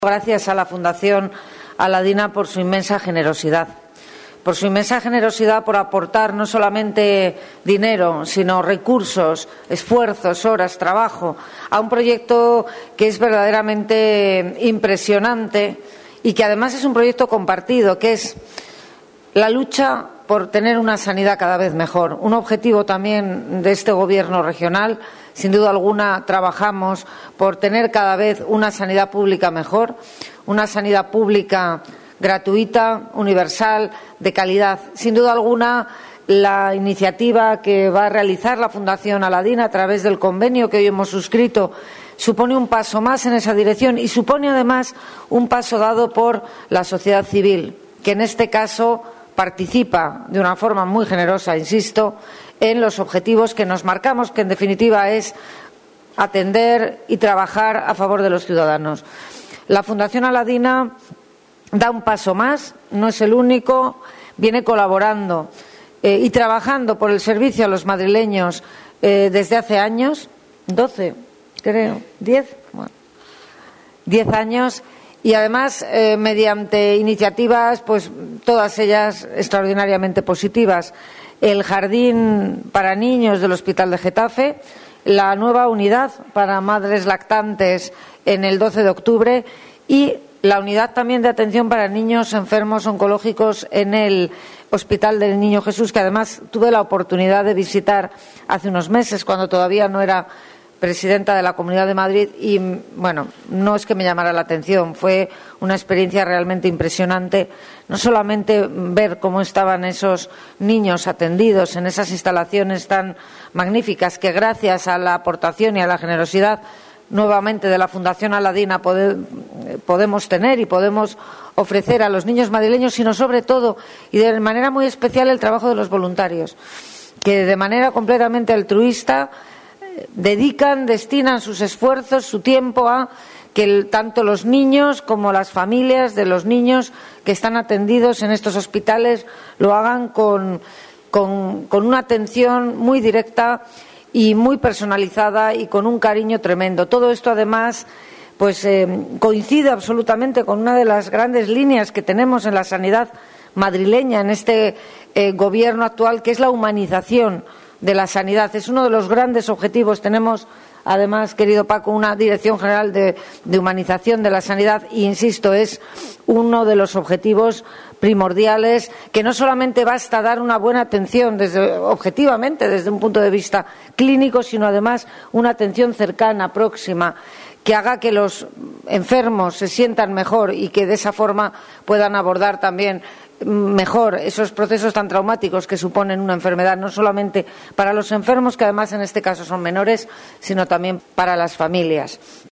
Gracias a la Fundación Aladina por su inmensa generosidad. Por aportar no solamente dinero, sino recursos, esfuerzos, horas, trabajo, a un proyecto que es verdaderamente impresionante y que además es un proyecto compartido, que es la lucha por tener una sanidad cada vez mejor. Un objetivo también de este Gobierno regional. Sin duda alguna trabajamos por tener cada vez una sanidad pública mejor, una sanidad pública gratuita, universal, de calidad. Sin duda alguna, la iniciativa que va a realizar la Fundación Aladina a través del convenio que hoy hemos suscrito supone un paso más en esa dirección y supone además un paso dado por la sociedad civil, que en este caso participa de una forma muy generosa, insisto, en los objetivos que nos marcamos, que en definitiva es atender y trabajar a favor de los ciudadanos. La Fundación Aladina da un paso más, no es el único, viene colaborando y trabajando por el servicio a los madrileños desde hace años, 12, creo, 10 años, y además mediante iniciativas, pues todas ellas extraordinariamente positivas. El jardín para niños del Hospital de Getafe, la nueva unidad para madres lactantes en el 12 de octubre y la unidad también de atención para niños enfermos oncológicos en el Hospital del Niño Jesús, que además tuve la oportunidad de visitar hace unos meses, cuando todavía no era presidenta de la Comunidad de Madrid, y bueno, no es que me llamara la atención, fue una experiencia realmente impresionante, no solamente ver cómo estaban esos niños atendidos en esas instalaciones tan magníficas que gracias a la aportación y a la generosidad nuevamente de la Fundación Aladina podemos tener y podemos ofrecer a los niños madrileños, sino sobre todo y de manera muy especial el trabajo de los voluntarios, que de manera completamente altruista destinan sus esfuerzos, su tiempo a que tanto los niños como las familias de los niños que están atendidos en estos hospitales lo hagan con una atención muy directa y muy personalizada y con un cariño tremendo. Todo esto, además, pues coincide absolutamente con una de las grandes líneas que tenemos en la sanidad madrileña, en este Gobierno actual, que es la humanización de la sanidad. Es uno de los grandes objetivos. Tenemos, además, querido Paco, una Dirección General de Humanización de la Sanidad y, insisto, es uno de los objetivos primordiales, que no solamente basta dar una buena atención objetivamente desde un punto de vista clínico, sino además una atención cercana, próxima, que haga que los enfermos se sientan mejor y que de esa forma puedan abordar también mejor esos procesos tan traumáticos que suponen una enfermedad, no solamente para los enfermos, que además en este caso son menores, sino también para las familias.